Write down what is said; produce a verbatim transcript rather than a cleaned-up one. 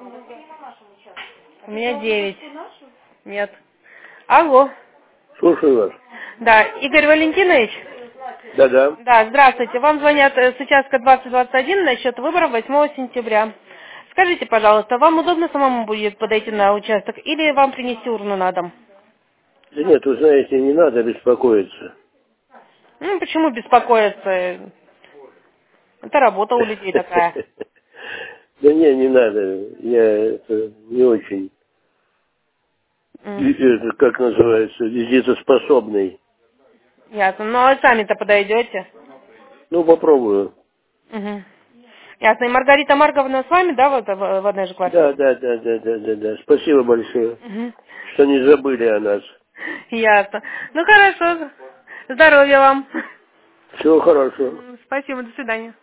У меня девять. Нет. Алло. Слушаю вас. Да, Игорь Валентинович? Да-да. Да, здравствуйте. Вам звонят э, с участка двадцать двадцать один насчет выборов восьмого сентября. Скажите, пожалуйста, вам удобно самому будет подойти на участок или вам принести урну на дом? Да нет, вы знаете, не надо беспокоиться. Ну, почему беспокоиться? Это работа у людей такая. Да не, не надо. Я это не очень, М, и- это, как называется, визитоспособный. Ясно. Ну, а сами-то подойдете? Ну, попробую. Угу. Ясно. И Маргарита Марковна с вами, да, вот в в одной же Да, квартире? да, да, да, да, да, да. Спасибо большое, Угу. что не забыли о нас. Ясно. Ну, хорошо. Здоровья вам. Всего хорошего. М, Спасибо, до свидания.